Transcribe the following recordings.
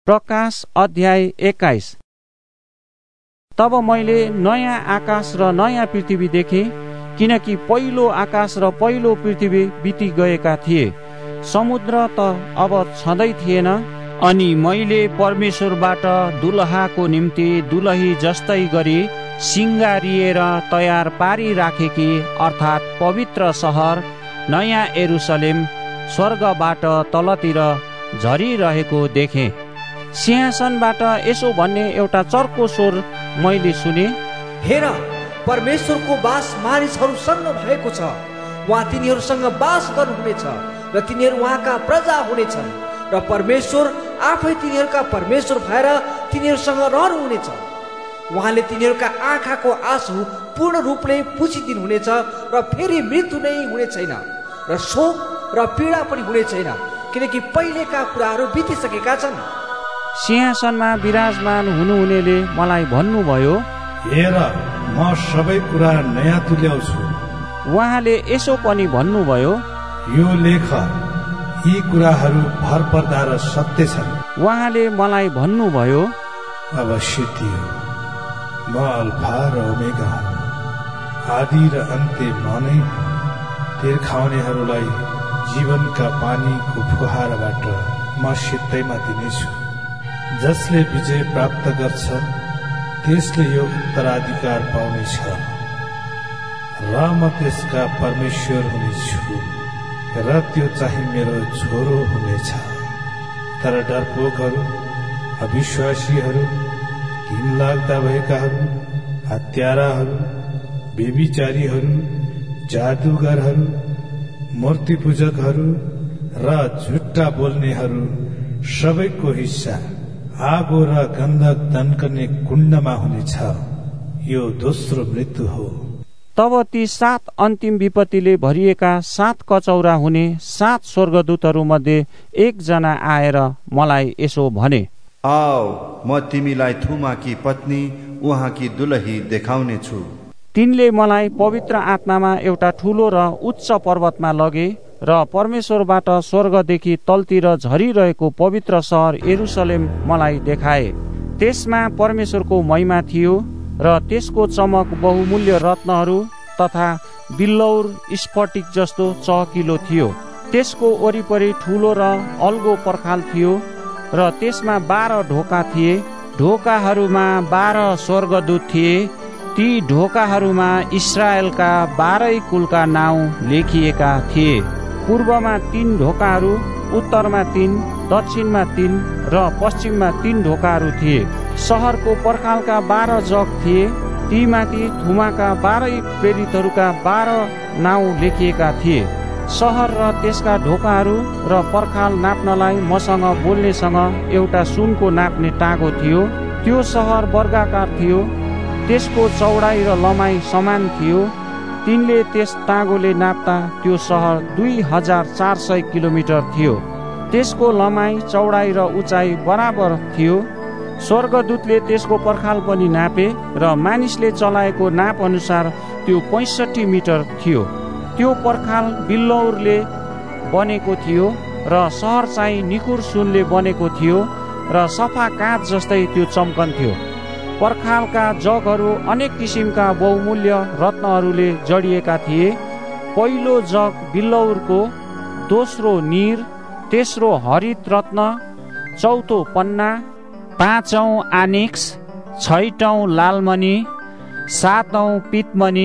प्रकाश अध्याय 21। तब मैले नयाँ आकाश र नयाँ पृथ्वी देखेँ, किनकि पहिलो आकाश र पहिलो पृथ्वी बिति गएका थिए। समुद्र त अब छँदै थिएन। अनि मैले परमेश्वरबाट दुलहाको निम्ति दुलही जस्तै गरी सिंगारिएर तयार पारिराखेकी अर्थात् पवित्र सहर नयाँ यरुशलेम स्वर्गबाट तलतिर झरिरहेको देखेँ। सिंहासनबाट यसो भन्ने एउटा चर्को स्वर मैले सुने, हेर, परमेश्वरको बास मानिसहरूसँग भएको छ। उहाँ तिनीहरूसँग बास गर्नुहुनेछ र तिनीहरू उहाँका प्रजा हुनेछन् र परमेश्वर आफै तिनीहरूका परमेश्वर भएर तिनीहरूसँग रहनुहुनेछ। उहाँले तिनीहरूका आँखाको आँसु पूर्ण रूपले पुछिदिनुहुनेछ र फेरि मृत्यु नै हुने छैन र शोक र पीडा पनि हुने छैन, किनकि पहिलेका कुराहरू बितिसकेका छन्। सिंहासनमा विराजमान हुनुहुनेले मलाई भन्नुभयो, हेर, म सबै कुरा नयाँ तुल्याउँछु। उहाँले यसो पनि भन्नुभयो, यो लेख, यी कुराहरू भरपर्दा र सत्य छन्। उहाँले मलाई भन्नुभयो, अवश्य त्यो म अल्फा र ओमेगा हुँ, आदि र अन्त्य म नै हुँ। तिर्खाउनेहरूलाई जीवनका पानीको फुहाराबाट म सित्तैमा दिनेछु। जसले विजय प्राप्त गर्छ त्यसले यो उत्तराधिकार पाउनेछ र म त्यसका परमेश्वर हुनेछु र त्यो चाहिँ मेरो छोरो हुनेछ। तर डरपोकहरू, अविश्वासीहरू, घिनलाग्दा भएकाहरू, हत्याराहरू, व्यभिचारीहरू, जादुगरहरू, मूर्ति पूजकहरू र झुट्टा बोल्नेहरू सबैको हिस्सा आगो र गन्धक दन्कने कुण्डमा हुनेछ। यो दोस्रो मृत्यु हो। तब ती 7 अन्तिम विपत्तिले भरिएका 7 कचौरा हुने 7 स्वर्गदूतहरू मध्ये एकजना आएर मलाई यसो भने, आओ, म तिमीलाई थुमाकी पत्नी उहाँकी दुलही देखाउने छु। तिनले मलाई पवित्र आत्मामा एउटा ठूलो र उच्च पर्वतमा लगे र परमेश्वरबाट स्वर्गदेखि तलतिर झरिरहेको पवित्र सहर यरुशलेम मलाई देखाए। त्यसमा परमेश्वरको महिमा थियो र त्यसको चमक बहुमूल्य रत्नहरू तथा बिल्लौर स्फटिक जस्तो चहकिलो थियो। त्यसको वरिपरि ठूलो र अल्गो पर्खाल थियो र त्यसमा 12 ढोका थिए। ढोकाहरूमा 12 स्वर्गदूत थिए। ती ढोकाहरूमा इस्राएलका 12 कुलका नाउँ लेखिएका थिए। पूर्वमा 3 ढोकाहरू, उत्तरमा 3, दक्षिणमा 3 र पश्चिममा 3 ढोकाहरू थिए। सहरको पर्खालका 12 जग थिए। ती माथि थुमाका 12 प्रेरितहरूका 12 नाउँ लेखिएका थिए। सहर र त्यसका ढोकाहरू र पर्खाल नाप्नलाई मसँग बोल्नेसँग एउटा सुनको नाप्ने टाँगो थियो। त्यो सहर वर्गाकार थियो। त्यसको चौडाइ र लम्बाइ समान थियो। तिनले त्यस टाँगोले नाप्दा त्यो सहर 2400 किलोमिटर थियो। त्यसको लम्बाइ, चौडाइ र उचाइ बराबर थियो। स्वर्गदूतले त्यसको पर्खाल पनि नापे र मानिसले चलाएको नाप अनुसार त्यो 65 मिटर थियो। त्यो पर्खाल बिल्लौरले बनेको थियो र सहर चाहिँ निकुर सुनले बनेको थियो र सफा काँच जस्तै त्यो चम्कन्थ्यो। पर्खालका जगहरू अनेक किसिमका बहुमूल्य रत्नहरूले जडिएका थिए। पहिलो जग बिल्लौरको, दोस्रो नीर, तेस्रो हरित रत्न, चौथो पन्ना, 5औं आनिक्स, 6औं लालमणि, 7औं पितमणि,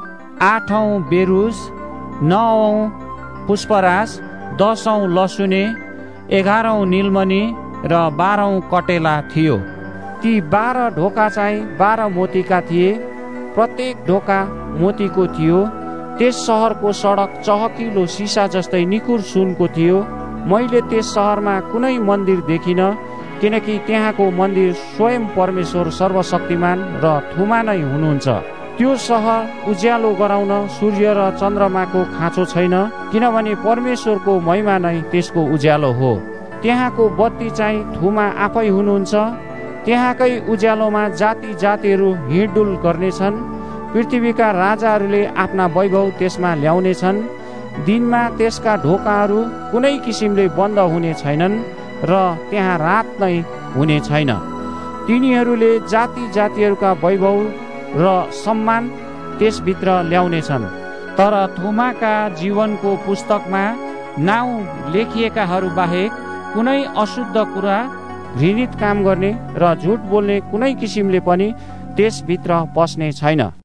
8औं बेरुज, 9औं पुष्पराज, 10औं लसुने, 11औं नीलमणि र 12औं कटेला थियो। ती 12 ढोका चाहिँ 12 मोतीका थिए। प्रत्येक ढोका मोतीको थियो। त्यस सहरको सडक चहकिलो सिसा जस्तै निकुर सुनको थियो। मैले त्यस सहरमा कुनै मन्दिर देखिन, किनकि त्यहाँको मन्दिर स्वयं परमेश्वर सर्वशक्तिमान र थुमा नै हुनुहुन्छ। त्यो सहर उज्यालो गराउन सूर्य र चन्द्रमाको खाँचो छैन, किनभने परमेश्वरको महिमा नै त्यसको उज्यालो हो। त्यहाँको बत्ती चाहिँ थुमा आफै हुनुहुन्छ। त्यहाँकै उज्यालोमा जाति जातिहरू हिँडडुल गर्नेछन्। पृथ्वीका राजाहरूले आफ्ना वैभव त्यसमा ल्याउनेछन्। दिनमा त्यसका ढोकाहरू कुनै किसिमले बन्द हुने छैनन् र त्यहाँ रात नै हुने छैन। तिनीहरूले जाति जातिहरूका वैभव र सम्मान त्यसभित्र ल्याउनेछन्, तर थोमाका जीवनको पुस्तकमा नाउँ लेखिएकाहरू बाहेक कुनै अशुद्ध कुरा, घृणित काम गर्ने र झुट बोल्ने कुनै किसिमले पनि त्यसभित्र पस्ने छैन।